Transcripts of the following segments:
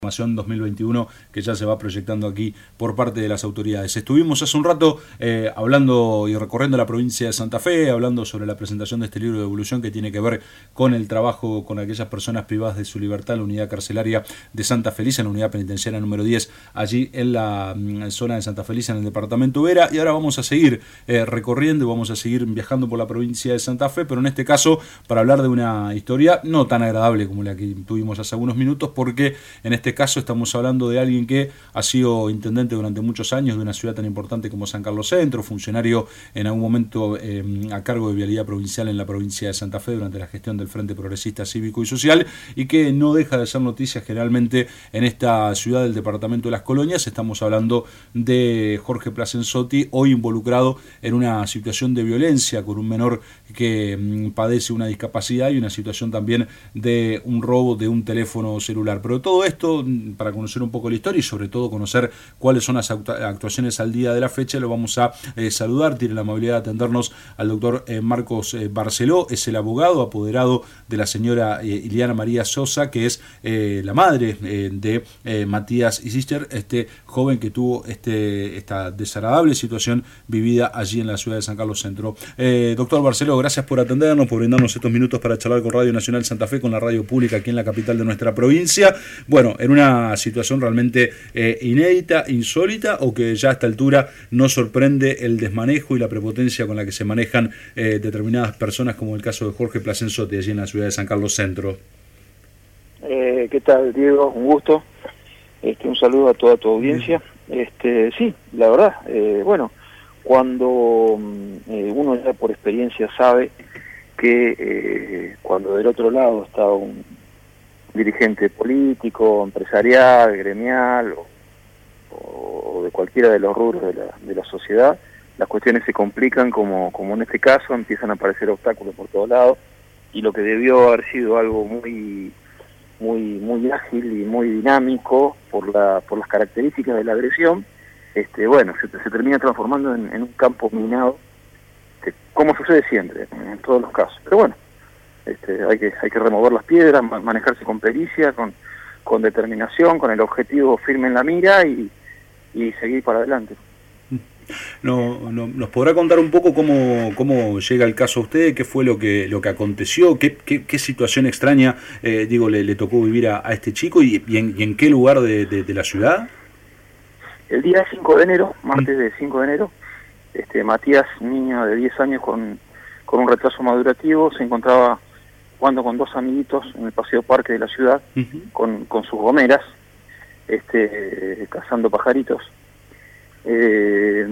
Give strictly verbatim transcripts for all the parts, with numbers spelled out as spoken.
dos mil veintiuno que ya se va proyectando aquí por parte de las autoridades. Estuvimos hace un rato eh, hablando y recorriendo la provincia de Santa Fe, hablando sobre la presentación de este libro de evolución que tiene que ver con el trabajo con aquellas personas privadas de su libertad en la unidad carcelaria de Santa Felicia, en la unidad penitenciaria número diez, allí en la mm, zona de Santa Felicia, en el departamento Vera. Y ahora vamos a seguir eh, recorriendo y vamos a seguir viajando por la provincia de Santa Fe, pero en este caso para hablar de una historia no tan agradable como la que tuvimos hace algunos minutos, porque en este caso estamos hablando de alguien que ha sido intendente durante muchos años de una ciudad tan importante como San Carlos Centro, funcionario en algún momento eh, a cargo de vialidad provincial en la provincia de Santa Fe durante la gestión del Frente Progresista Cívico y Social, y que no deja de ser noticia generalmente en esta ciudad del departamento de Las Colonias. Estamos hablando de Jorge Plasenzotti, hoy involucrado en una situación de violencia con un menor que mm, padece una discapacidad y una situación también de un robo de un teléfono celular. Pero todo esto, para conocer un poco la historia y sobre todo conocer cuáles son las actuaciones al día de la fecha, lo vamos a eh, saludar. Tiene la amabilidad de atendernos al doctor eh, Marcos eh, Barceló, es el abogado apoderado de la señora eh, Iliana María Sosa, que es eh, la madre eh, de eh, Matías Isister, este joven que tuvo este, esta desagradable situación vivida allí en la ciudad de San Carlos Centro. Eh, doctor Barceló, gracias por atendernos, por brindarnos estos minutos para charlar con Radio Nacional Santa Fe, con la radio pública aquí en la capital de nuestra provincia. Bueno, en una situación realmente eh, inédita, insólita, o que ya a esta altura no sorprende el desmanejo y la prepotencia con la que se manejan eh, determinadas personas, como el caso de Jorge Plasenzotti allí en la ciudad de San Carlos Centro. Eh, ¿Qué tal, Diego? Un gusto. Este, un saludo a toda tu audiencia. Este, sí, la verdad, eh, bueno, cuando eh, uno ya por experiencia sabe que eh, cuando del otro lado está un dirigente político, empresarial, gremial o, o de cualquiera de los rubros de la, de la sociedad, las cuestiones se complican, como, como en este caso, empiezan a aparecer obstáculos por todos lados, y lo que debió haber sido algo muy muy muy ágil y muy dinámico por la por las características de la agresión, este bueno, se, se termina transformando en, en un campo minado, que, como sucede siempre, en todos los casos. Pero bueno, Este, hay que hay que remover las piedras, manejarse con pericia, con, con determinación, con el objetivo firme en la mira y, y seguir para adelante. No, no, ¿Nos podrá contar un poco cómo, cómo llega el caso a usted? ¿Qué fue lo que lo que aconteció? ¿Qué, qué, qué situación extraña eh, digo le, le tocó vivir a, a este chico y, y, en, y en qué lugar de, de, de la ciudad? El día cinco de enero, martes de cinco de enero, este Matías, niño de diez años con, con un retraso madurativo, se encontraba jugando con dos amiguitos en el paseo parque de la ciudad, uh-huh. con, con sus gomeras, este, cazando pajaritos, eh,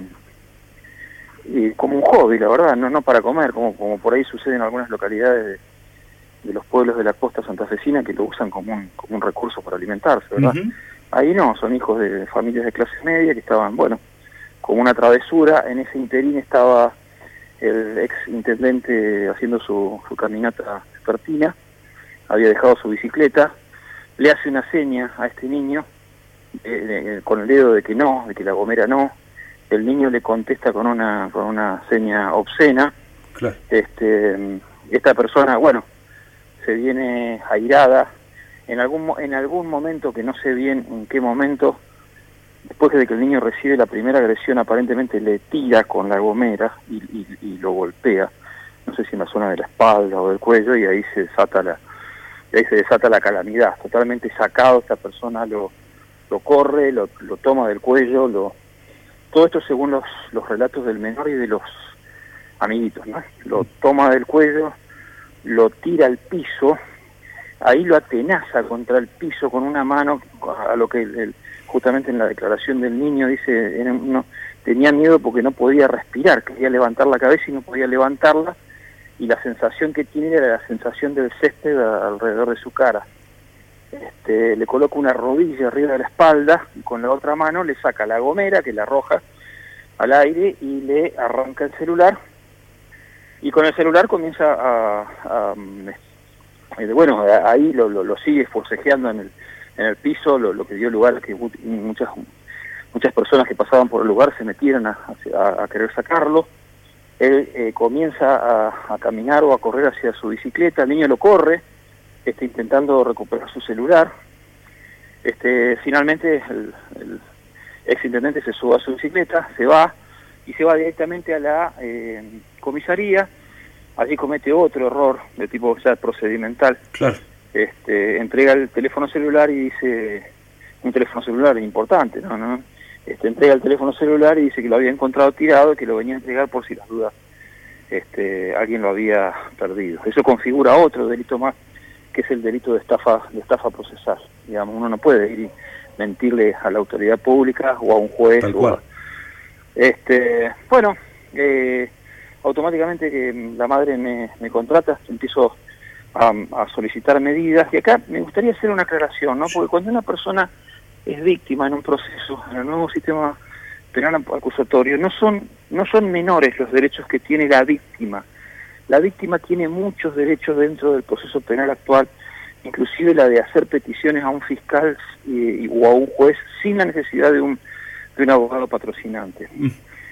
y como un hobby, la verdad, no no para comer, como, como por ahí sucede en algunas localidades de, de los pueblos de la costa santafesina, que lo usan como un, como un recurso para alimentarse, ¿verdad? Uh-huh. Ahí no, son hijos de familias de clase media que estaban, bueno, como una travesura. En ese interín estaba el ex intendente haciendo su, su caminata vespertina, había dejado su bicicleta, le hace una seña a este niño eh, eh, con el dedo de que no, de que la gomera no. El niño le contesta con una con una seña obscena. Claro. Este, esta persona, bueno, se viene airada en algún en algún momento, que no sé bien en qué momento. Después de que el niño recibe la primera agresión, aparentemente le tira con la gomera y, y, y lo golpea, no sé si en la zona de la espalda o del cuello, y ahí se desata la, y ahí se desata la calamidad. Totalmente sacado, esta persona lo, lo corre, lo, lo toma del cuello, lo, todo esto según los, los relatos del menor y de los amiguitos, ¿no? Lo toma del cuello, lo tira al piso, ahí lo atenaza contra el piso con una mano, a lo que el, el justamente en la declaración del niño dice, era, no, tenía miedo porque no podía respirar, quería levantar la cabeza y no podía levantarla, y la sensación que tiene era la sensación del césped alrededor de su cara. Este, le coloca una rodilla arriba de la espalda y con la otra mano le saca la gomera, que la arroja al aire, y le arranca el celular, y con el celular comienza a, a, a bueno, ahí lo, lo, lo sigue forcejeando en el en el piso, lo, lo que dio lugar a que muchas muchas personas que pasaban por el lugar se metieran a, a, a querer sacarlo. Él eh, comienza a, a caminar o a correr hacia su bicicleta, el niño lo corre, está intentando recuperar su celular, Este, finalmente el, el exintendente se sube a su bicicleta, se va y se va directamente a la eh, comisaría. Allí comete otro error de tipo ya procedimental. Claro. Este, entrega el teléfono celular y dice, un teléfono celular importante, ¿no? ¿no? Este, entrega el teléfono celular y dice que lo había encontrado tirado, que lo venía a entregar por si las dudas este, alguien lo había perdido. Eso configura otro delito más, que es el delito de estafa, de estafa procesal. Digamos, uno no puede ir y mentirle a la autoridad pública o a un juez. Tal o cual. a, este, bueno, eh, automáticamente que la madre me, me contrata, empiezo a, a solicitar medidas. Y acá me gustaría hacer una aclaración, ¿no? Porque cuando una persona es víctima en un proceso, en el nuevo sistema penal acusatorio, no son, no son menores los derechos que tiene la víctima. La víctima tiene muchos derechos dentro del proceso penal actual, inclusive la de hacer peticiones a un fiscal y, y, o a un juez sin la necesidad de un, de un abogado patrocinante. Mm.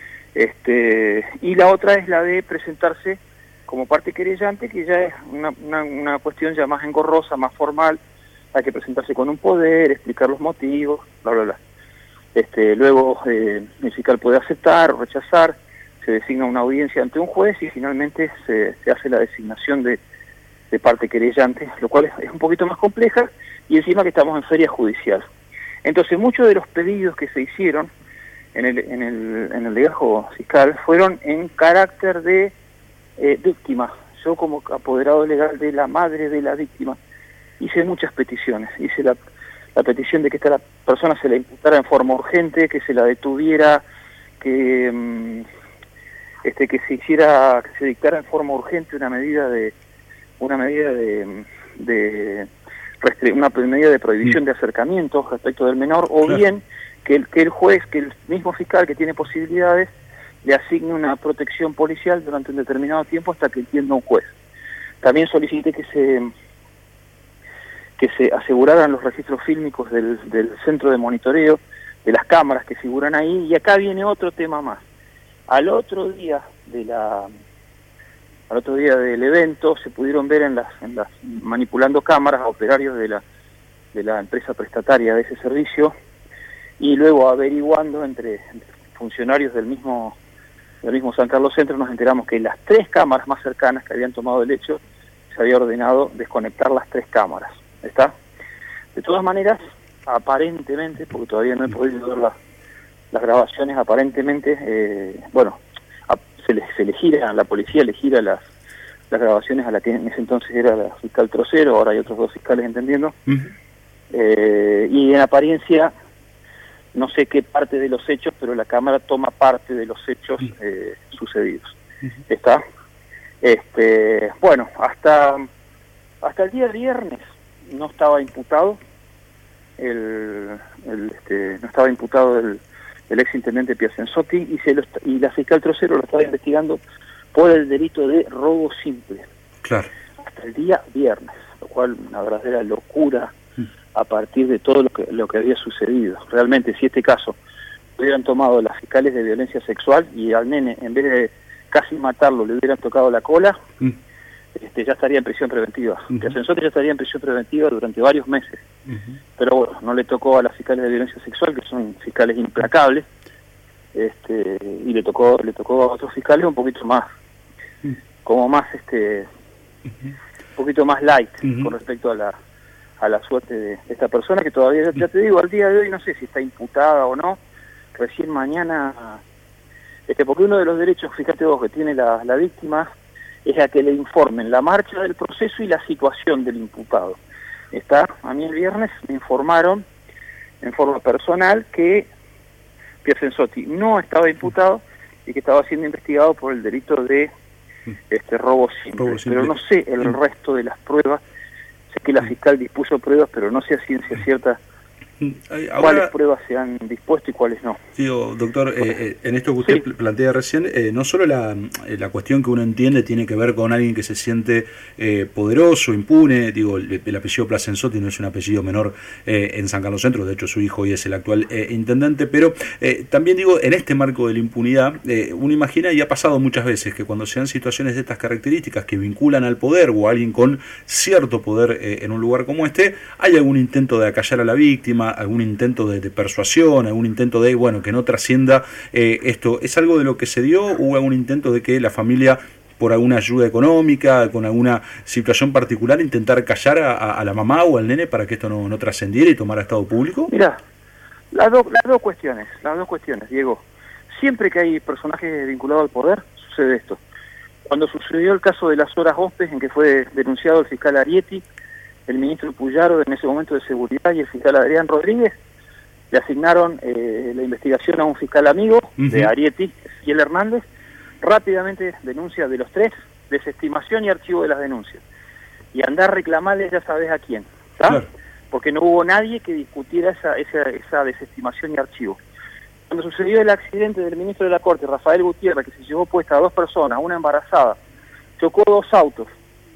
Este, y la otra es la de presentarse como parte querellante, que ya es una, una, una cuestión ya más engorrosa, más formal. Hay que presentarse con un poder, explicar los motivos, bla, bla, bla. Este, luego eh, el fiscal puede aceptar o rechazar, se designa una audiencia ante un juez y finalmente se, se hace la designación de, de parte querellante, lo cual es, es un poquito más compleja, y encima que estamos en feria judicial. Entonces muchos de los pedidos que se hicieron en el, en el, en el legajo fiscal fueron en carácter de eh, víctima. Yo como apoderado legal de la madre de la víctima hice muchas peticiones, hice la, la petición de que esta la persona se la imputara en forma urgente, que se la detuviera, que um, este que se hiciera, que se dictara en forma urgente una medida de una medida de, de una medida de prohibición de acercamiento respecto del menor, o claro. bien que el, que el juez, que el mismo fiscal que tiene posibilidades, le asigne una protección policial durante un determinado tiempo hasta que entienda un juez. También solicité que se que se aseguraran los registros fílmicos del, del centro de monitoreo, de las cámaras que figuran ahí, y acá viene otro tema más. Al otro día de la al otro día del evento se pudieron ver en las, en las manipulando cámaras a operarios de la de la empresa prestataria de ese servicio, y luego averiguando entre, entre funcionarios del mismo del mismo San Carlos Centro nos enteramos que las tres cámaras más cercanas que habían tomado el hecho se había ordenado desconectar las tres cámaras. ¿Está? De todas maneras, aparentemente, porque todavía no he podido ver las, las grabaciones, aparentemente, eh, bueno, a, se, le, se le gira, la policía le gira las, las grabaciones a la que en ese entonces era la fiscal Trocero, ahora hay otros dos fiscales entendiendo, uh-huh. eh, y en apariencia, no sé qué parte de los hechos, pero la cámara toma parte de los hechos eh, sucedidos. Uh-huh. ¿Está? Este, bueno, hasta, hasta el día viernes no estaba imputado el, el este, no estaba imputado el, el ex intendente Piacenzotti, y se lo, y la fiscal Trocero lo estaba investigando por el delito de robo simple. Claro. Hasta el día viernes, lo cual una verdadera locura mm. a partir de todo lo que lo que había sucedido. Realmente, si este caso hubieran tomado las fiscales de violencia sexual y al nene, en vez de casi matarlo, le hubieran tocado la cola, mm. Este, ya estaría en prisión preventiva. Uh-huh. Piacenzotti ya estaría en prisión preventiva durante varios meses. Uh-huh. Pero bueno, no le tocó a las fiscales de violencia sexual, que son fiscales implacables, este, y le tocó le tocó a otros fiscales un poquito más, uh-huh. como más, este, uh-huh. un poquito más light uh-huh. con respecto a la a la suerte de esta persona, que todavía, ya te digo, al día de hoy no sé si está imputada o no. Recién mañana, este, porque uno de los derechos, fíjate vos, que tiene la, la víctima, es a que le informen la marcha del proceso y la situación del imputado. Está, a mí el viernes me informaron en forma personal que Piacenzotti no estaba imputado y que estaba siendo investigado por el delito de este robo simple. Robo simple. Pero no sé el resto de las pruebas. Sé que la fiscal dispuso pruebas, pero no sé a ciencia cierta Ahora, cuáles pruebas se han dispuesto y cuáles no. Digo, doctor, eh, en esto que usted sí. plantea recién, eh, no solo la, la cuestión que uno entiende tiene que ver con alguien que se siente eh, poderoso, impune, digo, el, el apellido Plasenzotti no es un apellido menor eh, en San Carlos Centro, de hecho su hijo hoy es el actual eh, intendente, pero eh, también digo, en este marco de la impunidad, eh, uno imagina, y ha pasado muchas veces, que cuando se dan situaciones de estas características que vinculan al poder o a alguien con cierto poder eh, en un lugar como este, hay algún intento de acallar a la víctima, algún intento de, de persuasión, algún intento de, bueno, que no trascienda eh, esto. ¿Es algo de lo que se dio o hubo algún intento de que la familia, por alguna ayuda económica, con alguna situación particular, intentar callar a, a la mamá o al nene para que esto no, no trascendiera y tomara estado público? Mira, las, do, las dos cuestiones, las dos cuestiones, Diego. Siempre que hay personajes vinculados al poder, sucede esto. Cuando sucedió el caso de las horas Hospes, en que fue denunciado el fiscal Arietti, el ministro Puyaro en ese momento de seguridad y el fiscal Adrián Rodríguez, le asignaron eh, la investigación a un fiscal amigo uh-huh. de Arietti, Ezequiel Hernández, rápidamente denuncia de los tres, desestimación y archivo de las denuncias. Y andar a reclamarle ya sabes a quién, ¿sabes? Claro. Porque no hubo nadie que discutiera esa, esa, esa desestimación y archivo. Cuando sucedió el accidente del ministro de la Corte, Rafael Gutiérrez, que se llevó puesta a dos personas, una embarazada, chocó dos autos,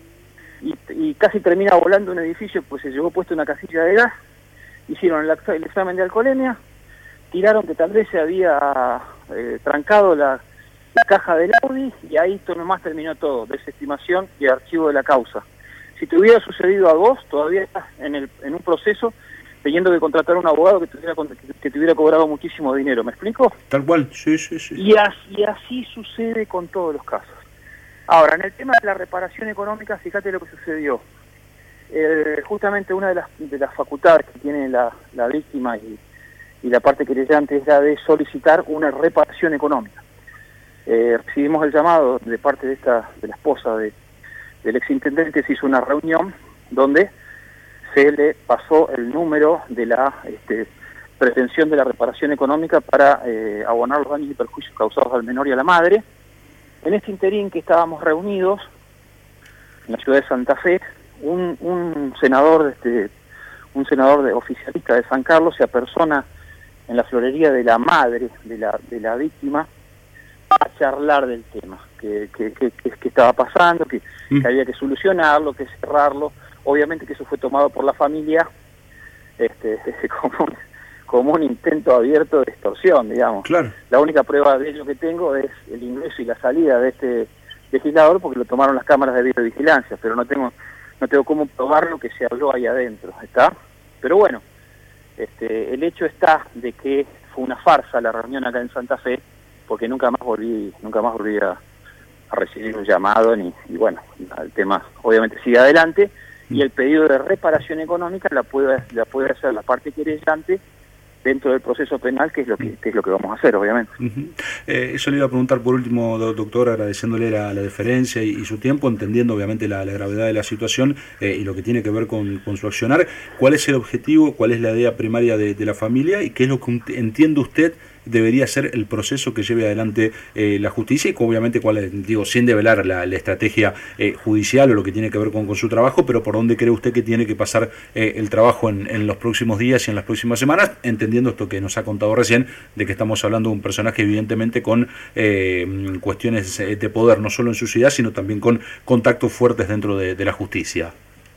Y, y casi termina volando un edificio, pues se llevó puesto una casilla de gas, hicieron el, el examen de alcoholemia, tiraron que tal vez se había eh, trancado la, la caja del Audi, y ahí esto nomás terminó todo, desestimación y archivo de la causa. Si te hubiera sucedido a vos, todavía estás en, el, en un proceso teniendo que contratar a un abogado que te, hubiera, que te hubiera cobrado muchísimo dinero, ¿me explico? Tal cual, sí, sí, sí. Y así, y así sucede con todos los casos. Ahora, en el tema de la reparación económica, fíjate lo que sucedió. Eh, justamente una de las, de las facultades que tiene la, la víctima y, y la parte querellante es la de solicitar una reparación económica. Eh, recibimos el llamado de parte de esta de la esposa de, del exintendente, se hizo una reunión donde se le pasó el número de la este, pretensión de la reparación económica para eh, abonar los daños y perjuicios causados al menor y a la madre. En este interín que estábamos reunidos en la ciudad de Santa Fe, un, un senador, este, un senador de, oficialista de San Carlos se apersona en la florería de la madre de la, de la víctima a charlar del tema, que, que, que, que, que estaba pasando, que, mm. que había que solucionarlo, que cerrarlo. Obviamente que eso fue tomado por la familia este, como un, como un intento abierto de extorsión, digamos. Claro. La única prueba de ello que tengo es el ingreso y la salida de este legislador, porque lo tomaron las cámaras de videovigilancia, pero no tengo no tengo cómo probar lo que se habló ahí adentro, ¿está? Pero bueno, este, el hecho está de que fue una farsa la reunión acá en Santa Fe, porque nunca más volví, nunca más volví a, a recibir un llamado, ni, y bueno, el tema obviamente sigue adelante, y el pedido de reparación económica la puede, la puede hacer la parte querellante dentro del proceso penal, que es lo que, que es lo que vamos a hacer, obviamente. Uh-huh. eh, eso le iba a preguntar por último, doctor, agradeciéndole la, la deferencia y, y su tiempo, entendiendo obviamente la, la gravedad de la situación eh, y lo que tiene que ver con, con su accionar. ¿Cuál es el objetivo, cuál es la idea primaria de, de la familia y qué es lo que entiende usted debería ser el proceso que lleve adelante eh, la justicia y obviamente cuál es, digo, sin develar la, la estrategia eh, judicial o lo que tiene que ver con, con su trabajo, pero por dónde cree usted que tiene que pasar eh, el trabajo en, en los próximos días y en las próximas semanas, entendiendo esto que nos ha contado recién, de que estamos hablando de un personaje evidentemente con eh, cuestiones de poder, no solo en su ciudad, sino también con contactos fuertes dentro de, de la justicia.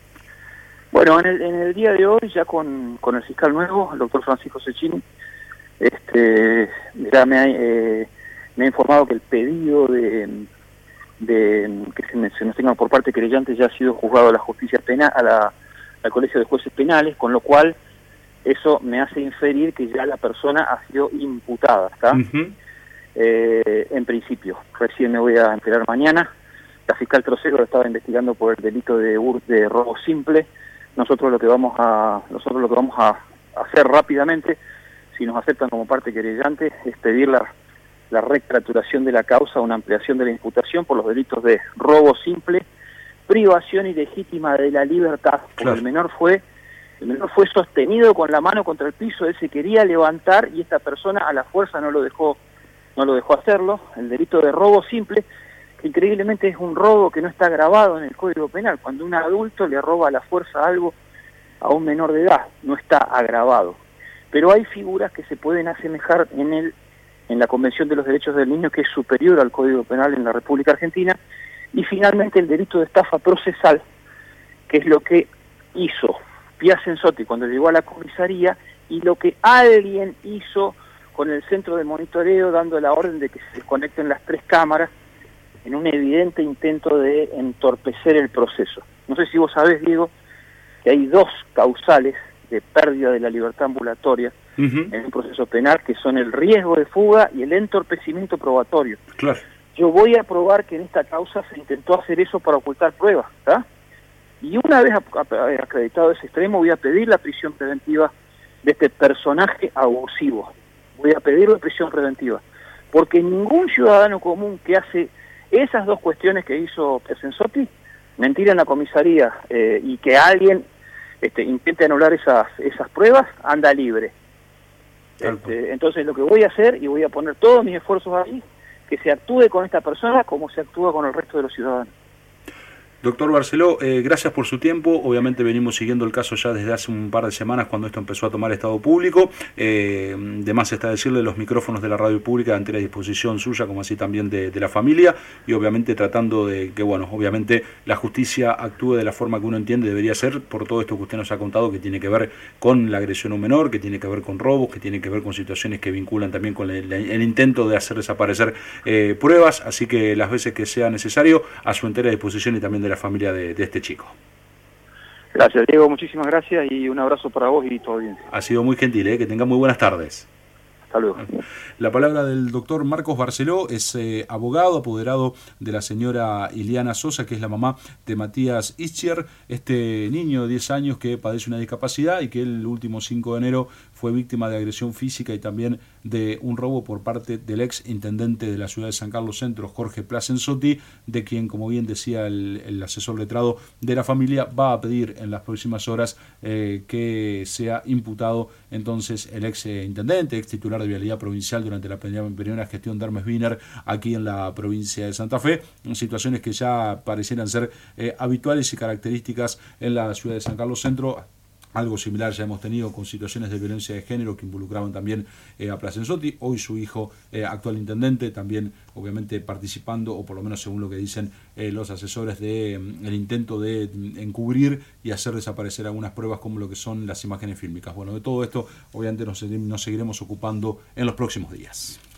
Bueno, en el, en el día de hoy, ya con, con el fiscal nuevo, el doctor Francisco Cecchini, Este, ya me ha, eh, me ha informado que el pedido de, de que se, me, se nos tenga por parte querellante ya ha sido juzgado a la justicia penal, a la, al Colegio de Jueces Penales, con lo cual eso me hace inferir que ya la persona ha sido imputada, ¿está? Uh-huh. eh, en principio, recién me voy a enterar mañana. La fiscal Trocero lo estaba investigando por el delito de, de robo simple. Nosotros lo que vamos a nosotros lo que vamos a hacer rápidamente, si nos aceptan como parte querellante, es pedir la, la recapitulación de la causa, una ampliación de la imputación por los delitos de robo simple, privación ilegítima de la libertad, porque claro. el menor fue el menor fue sostenido con la mano contra el piso, él se quería levantar y esta persona a la fuerza no lo dejó no lo dejó hacerlo. El delito de robo simple, que increíblemente es un robo que no está grabado en el Código Penal, cuando un adulto le roba a la fuerza algo a un menor de edad, no está agravado. pero hay figuras que se pueden asemejar en el en la Convención de los Derechos del Niño, que es superior al Código Penal en la República Argentina, y finalmente el delito de estafa procesal, que es lo que hizo Piacenzotti cuando llegó a la comisaría y lo que alguien hizo con el centro de monitoreo dando la orden de que se desconecten las tres cámaras en un evidente intento de entorpecer el proceso. No sé si vos sabés, Diego, que hay dos causales de pérdida de la libertad ambulatoria uh-huh. en un proceso penal, que son el riesgo de fuga y el entorpecimiento probatorio. Claro. Yo voy a probar que en esta causa se intentó hacer eso para ocultar pruebas, ¿está? Y una vez acreditado ese extremo, voy a pedir la prisión preventiva de este personaje abusivo. Voy a pedir la prisión preventiva, porque ningún ciudadano común que hace esas dos cuestiones que hizo Piacenzotti, mentir en la comisaría eh, y que alguien este, intente anular esas esas pruebas, anda libre. Este, entonces lo que voy a hacer, y voy a poner todos mis esfuerzos ahí, que se actúe con esta persona como se actúa con el resto de los ciudadanos. Doctor Barceló, eh, gracias por su tiempo. Obviamente venimos siguiendo el caso ya desde hace un par de semanas cuando esto empezó a tomar estado público. Eh, de más está decirle, los micrófonos de la radio pública ante la disposición suya, como así también de, de la familia, y obviamente tratando de que, bueno, obviamente la justicia actúe de la forma que uno entiende debería ser por todo esto que usted nos ha contado, que tiene que ver con la agresión a un menor, que tiene que ver con robos, que tiene que ver con situaciones que vinculan también con el, el intento de hacer desaparecer eh, pruebas. Así que las veces que sea necesario, a su entera disposición y también de la familia de, de este chico. Gracias, Diego, muchísimas gracias y un abrazo para vos y tu audiencia. Ha sido muy gentil, ¿eh? Que tengan muy buenas tardes. Hasta luego. La palabra del doctor Marcos Barceló, es eh, abogado, apoderado de la señora Iliana Sosa, que es la mamá de Matías Ischier, este niño de diez años que padece una discapacidad y que el último cinco de enero fue víctima de agresión física y también de un robo por parte del ex intendente de la ciudad de San Carlos Centro, Jorge Piacenzotti, de quien, como bien decía el, el asesor letrado de la familia, va a pedir en las próximas horas eh, que sea imputado entonces el ex intendente, ex titular de Vialidad Provincial durante la primera gestión de Hermes Wiener aquí en la provincia de Santa Fe, situaciones que ya parecieran ser eh, habituales y características en la ciudad de San Carlos Centro. Algo similar ya hemos tenido con situaciones de violencia de género que involucraban también eh, a Piacenzotti, hoy su hijo eh, actual intendente, también obviamente participando, o por lo menos según lo que dicen eh, los asesores, de mm, el intento de mm, encubrir y hacer desaparecer algunas pruebas como lo que son las imágenes fílmicas. Bueno, de todo esto obviamente nos, nos seguiremos ocupando en los próximos días.